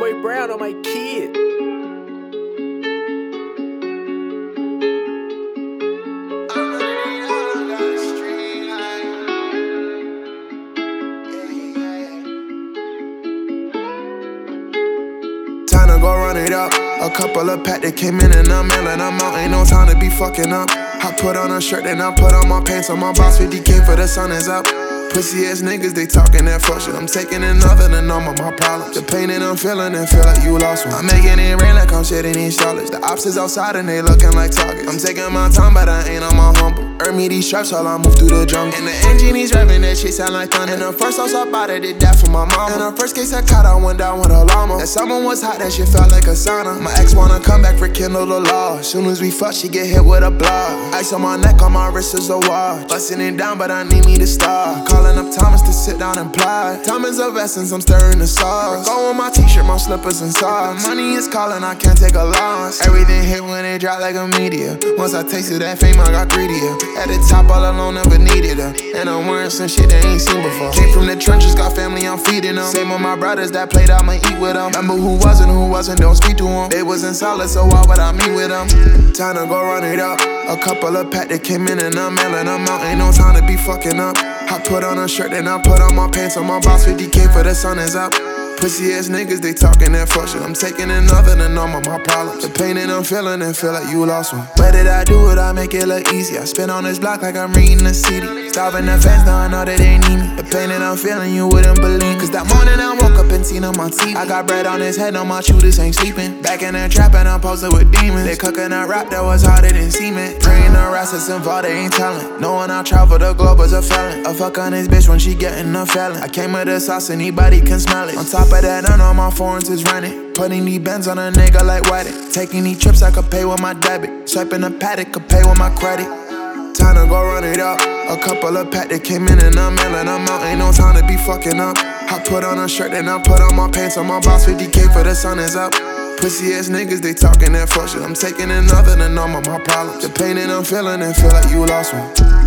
Boy Brown on my kid. Time to go run it up. A couple of pack that came in and I'm mailing them out. Ain't no time to be fucking up. I put on a shirt, then I put on my pants. On my box, 50K for the sun is up. Pussy ass niggas, they talking that fuck shit. I'm taking another than all of my problems. The pain that I'm feeling and feel like you lost one. I'm making it rain like I'm shitting in Charlotte. The ops is outside and they looking like targets. I'm taking my time, but I ain't on my humble. Earn me these straps while I move through the jungle. And the engine is revving, that shit sound like thunder. And the first house I bought it, did that for my mama. And the first case I caught, I went down with a llama. That summer was hot, that shit felt like a sauna. My ex wanna come back for kindle the law. Soon as we fuck, she get hit with a block. Ice on my neck, on my wrist is a watch. Busting it down, but I need me to stop. Calling up Thomas to sit down and plot. Time is of essence, I'm stirring the sauce. Go on my t-shirt, my slippers and socks. Money is calling, I can't take a loss. Everything hit when it drop like a meteor. Once I tasted that fame, I got greedier. At the top all alone, never needed her. And I'm wearing some shit they ain't seen before. Came from the trenches, got family, I'm feeding them. Same with my brothers that played, I'ma eat with them. Remember who wasn't, don't speak to them. They wasn't solid, so why would I meet with them? Time to go run it up. A couple of pack that came in and I'm mailing them out. Ain't no time to be fucking up. I put on a shirt, then I put on my pants. On my box, 50K for the sun is up. Pussy ass niggas, they talking that fuck shit. I'm taking another than all of my problems. The pain that I'm feeling and feel like you lost one. Where did I do it? I make it look easy. I spin on this block like I'm reading the CD. Stopping the fans, now I know that they need me. The pain that I'm feeling, you wouldn't believe. Cause that morning I woke up and seen on my TV. I got bread on his head, no my shooters ain't sleeping. Back in the trap and I'm posted with demons. They cooking a rap that was harder than cement. Praying the rats that's involved, they ain't telling. Knowing I travel the globe as a felon. A fuck on this bitch when she getting a felon. I came with the sauce, anybody can smell it. On top of that, none of my foreigns is running. Putting these bands on a nigga like Wedding. Taking these trips I could pay with my debit. Swiping the paddock, could pay with my credit. Time to go run it up. A couple of pack that came in and I'm mailing them out. Ain't no time to be fucking up. I put on a shirt, then I put on my pants. On my box, 50K for the sun is up. Pussy ass niggas, they talking that fuck shit. I'm taking another than all of my problems. The pain that I'm feeling and feel like you lost one.